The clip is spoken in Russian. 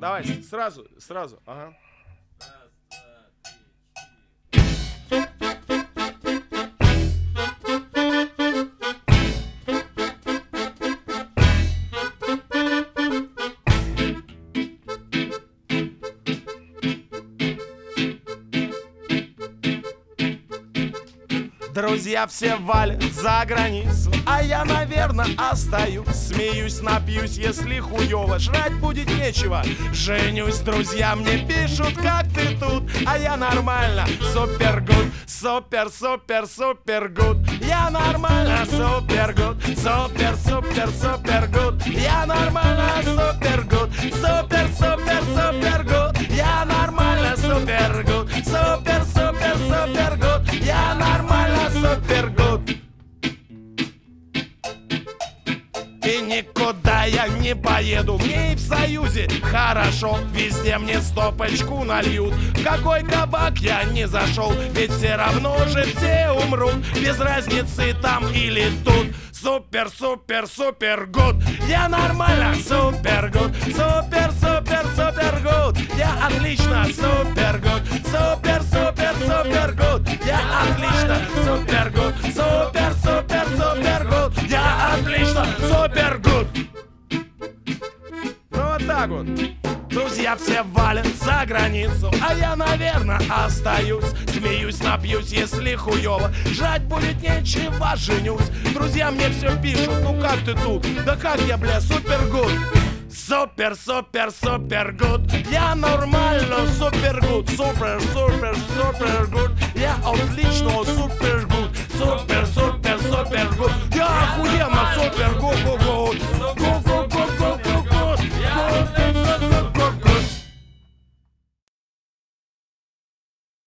Давай, сразу, ага. Друзья все валят за границу, а я, наверное, остаюсь. Смеюсь, напьюсь, если хуёво, жрать будет нечего. Женюсь, друзья мне пишут, как ты тут, а я нормально, супер гуд, супер гуд. Я нормально, супер гуд, супер гуд. Я нормально, супер гуд, супер гуд. Я нормально, супер гуд, супер гуд. Я нормально, супер гуд. И никуда я не поеду, мне и в Союзе хорошо. Везде мне стопочку нальют, в какой кабак я не зашел. Ведь все равно же все умрут, без разницы там или тут. Супер гуд. Я нормально, супер гуд, супер гуд. Я отлично, супер гуд, супер гуд. Я отлично, супер гуд, супер гуд. Я отлично, супер гуд. Ну вот так вот. Друзья все валят за границу, а я, наверное, остаюсь. Смеюсь, напьюсь, если хуёво, жрать будет нечего, женюсь. Друзья мне все пишут, ну как ты тут? Да как я, бля, супер гуд. Супер гуд. Я нормально, супер гуд. Супер гуд. Я отлично, супер гуд. Супер гуд. Я охуенно, супер гуд.